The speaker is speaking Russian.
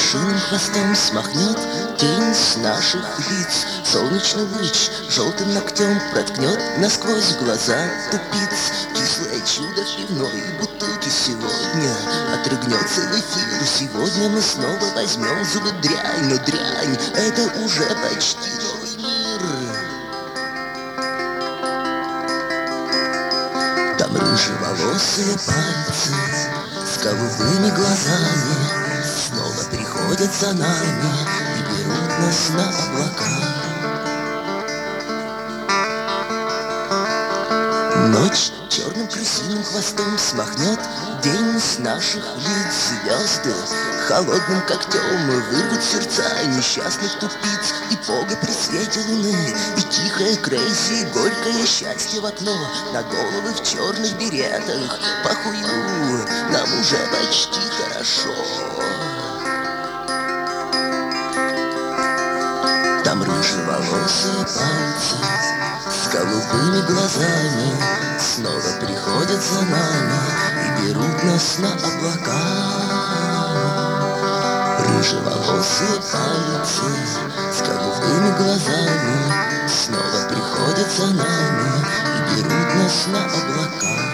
крысиным хвостом смахнет тень с наших лиц. Солнечный луч желтым ногтем проткнет насквозь глаза тупиц. Кислое чудо в пивной бутылке сегодня отрыгнется в эфир. Сегодня мы снова возьмем зубы дрянь, но дрянь — это уже почти новый мир. Там рыжеволосые пальцы с голубыми глазами снова приходят за нами и берут нас на облака. Ночь черным крысиным хвостом смахнет день с наших лиц. Звезды холодным когтем вырвут сердца несчастных тупиц. И пога при свете луны, и тихое крейзи, горькое счастье в окно. На головы в черных беретах похую, нам уже почти хорошо. Там рыжеволосые пальцы с голубыми глазами снова приходят за нами и берут нас на облака. Рыжеволосые пальцы с голубыми глазами снова приходят за нами и берут нас на облака.